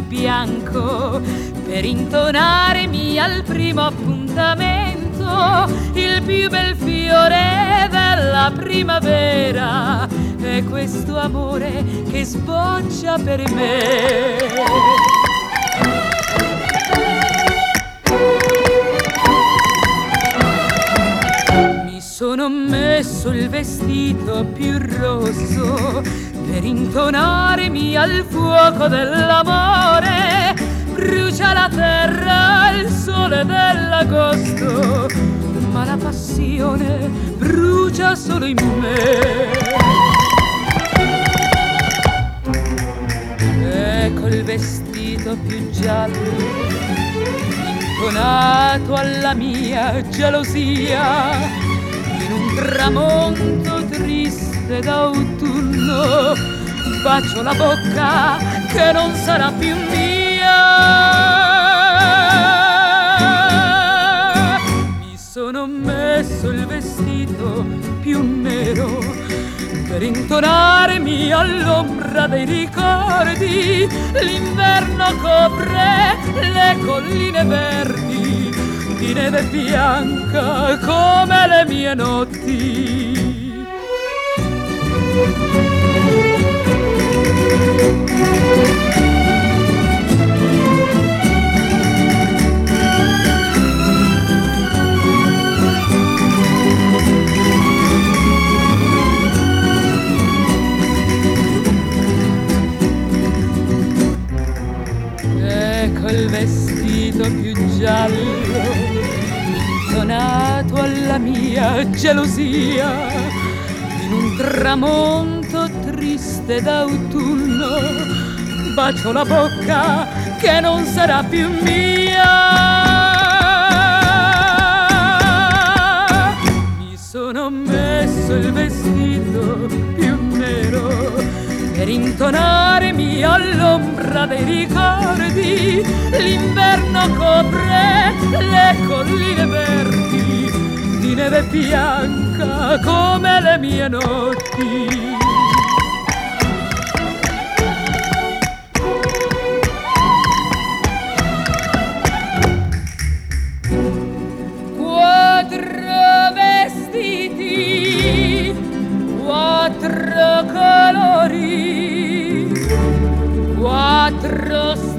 bianco per intonarmi al primo appuntamento il più bel fiore della primavera. È questo amore che sboccia per me. Sono messo il vestito più rosso per intonarmi al fuoco dell'amore. Brucia la terra il sole dell'agosto, ma la passione brucia solo in me. Ecco il vestito più giallo intonato alla mia gelosia. In un tramonto triste d'autunno bacio la bocca che non sarà più mia. Mi sono messo il vestito più nero per intonarmi all'ombra dei ricordi. L'inverno copre le colline verdi di neve bianca come le mie notti. Ecco il vestito più giallo intonato alla mia gelosia. In un tramonto triste d'autunno bacio la bocca che non sarà più mia. Mi sono messo il vestito più nero per intonarmi all'ombra dei ricordi. L'inverno copre le colline verdi di neve bianca come le mie notti. Quattro vestiti, quattro colori, quattro